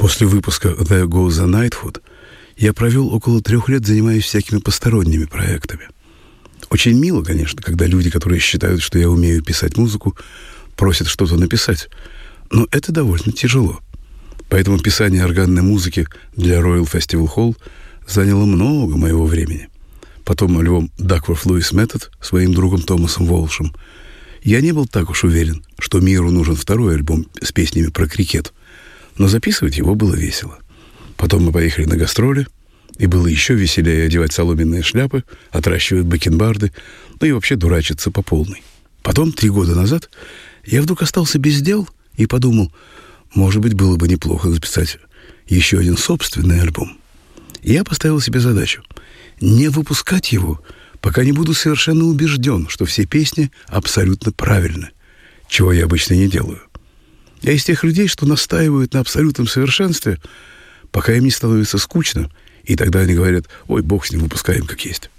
После выпуска «There Goes the Knighthood» я провел около 3 лет, занимаясь всякими посторонними проектами. Очень мило, конечно, когда люди, которые считают, что я умею писать музыку, просят что-то написать. Но это довольно тяжело. Поэтому писание органной музыки для Royal Festival Hall заняло много моего времени. Потом альбом «Duckworth Lewis Method» своим другом Томасом Волшем. Я не был так уж уверен, что миру нужен второй альбом с песнями про крикет, но записывать его было весело. Потом мы поехали на гастроли, и было еще веселее одевать соломенные шляпы, отращивать бакенбарды, ну и вообще дурачиться по полной. Потом, 3 года назад, я вдруг остался без дел и подумал, может быть, было бы неплохо записать еще один собственный альбом. И я поставил себе задачу не выпускать его, пока не буду совершенно убежден, что все песни абсолютно правильны, чего я обычно не делаю. Я из тех людей, что настаивают на абсолютном совершенстве, пока им не становится скучно, и тогда они говорят: «Ой, бог с ним, выпускаем как есть».